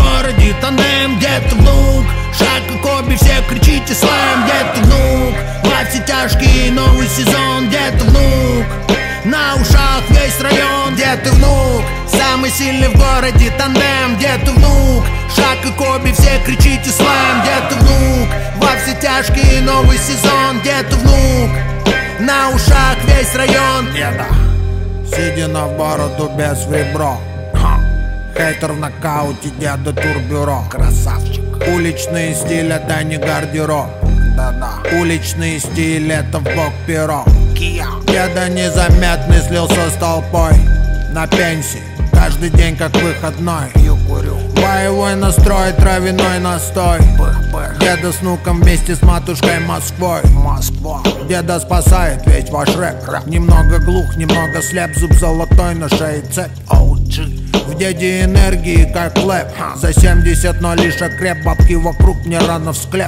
городе тандем, где ты, внук? Шаг и Коби, все кричите слэм, где ты, внук? Во все тяжкие, новый сезон, где ты, внук? На ушах весь район, где ты, внук? Самый сильный в городе тандем, где ты, внук? Шаг и Коби, все кричите слэм, где ты, внук? Во все тяжкие, новый сезон, где ты, внук? На ушах весь район, деда. Седина в бороду без в ребро. Хейтер в нокауте, деда турбюро. Красавчик. Уличный стиль, это не гардероб. Да-да. Уличный стиль, это в бок перо. Кия. Деда незаметный слился с толпой. На пенсии, каждый день как выходной. Пью, курю. Боевой настрой, травяной настой. Пых-пых. Деда с внуком вместе с матушкой Москвой. Москва. Деда спасает весь ваш рэп. Немного глух, немного слеп, зуб золотой на шее цепь. OG. В деде энергии как лэп. За 70, но лишь окреп. Бабки вокруг, мне рано в склеп.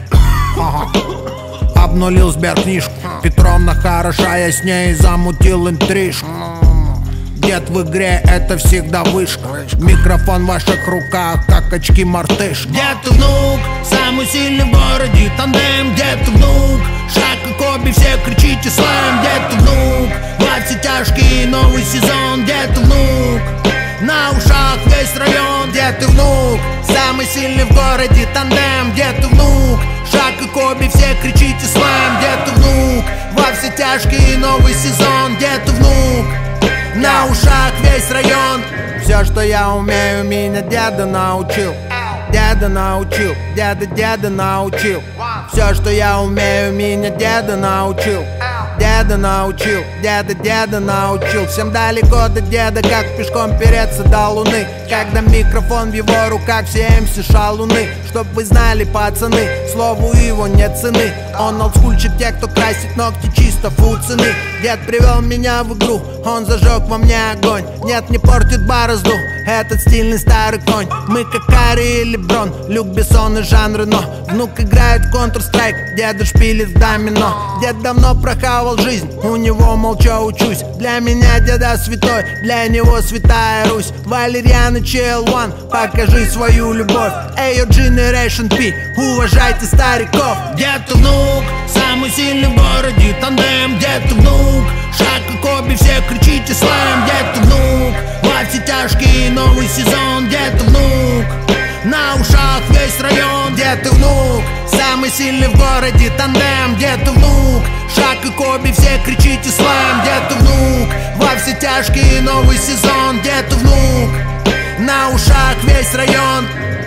Обнулил сберкнижку. Петровна хороша, я с ней замутил интрижку. Дед в игре, это всегда вышка. Микрофон в ваших руках, как очки-мартышка. Где ты, внук? Самый сильный в городе тандем, где ты, внук? Шаг и Коби, все кричите слэм, где ты, внук? Во все тяжкие, новый сезон, где ты, внук? На ушах весь район, где ты, внук? Самый сильный в городе тандем, где ты, внук? Шаг и Коби, все кричите слэм, где ты, внук? Во все тяжкие, новый сезон, где ты, внук? На ушах весь район. Все, что я умею, меня деда научил. Деда научил, деда научил. Все, что я умею, меня деда научил. Деда научил, деда научил. Всем далеко до деда, как пешком переться до луны. Когда микрофон в его руках, все МС шалуны. Чтоб вы знали, пацаны, слову его нет цены. Он олдскульчик, те, кто красит ногти чисто фу цены. Дед привел меня в игру, он зажег во мне огонь. Нет, не портит борозду этот стильный старый конь. Мы как Карри и Леброн, Люк Бессон и Жан Рено. Внук играет в Counter-Strike, деда шпилит в домино. Дед давно прохавал жизнь, у него молча учусь. Для меня деда святой, для него святая Русь. Валерьян и ЧЛ1, покажи свою любовь. Эйо Generation P, уважайте стариков. Где ты, внук? Самый сильный в городе тандем, где ты, внук? Шаг и Коби, все кричите слэм, где ты, внук? Во все тяжкие, новый сезон, где ты, внук? На ушах весь район, где ты, внук? Самый сильный в городе тандем, где ты, внук? Шаг и Коби, все кричите слэм, где ты, внук? Во все тяжкие, новый сезон, где ты, внук? На ушах весь район.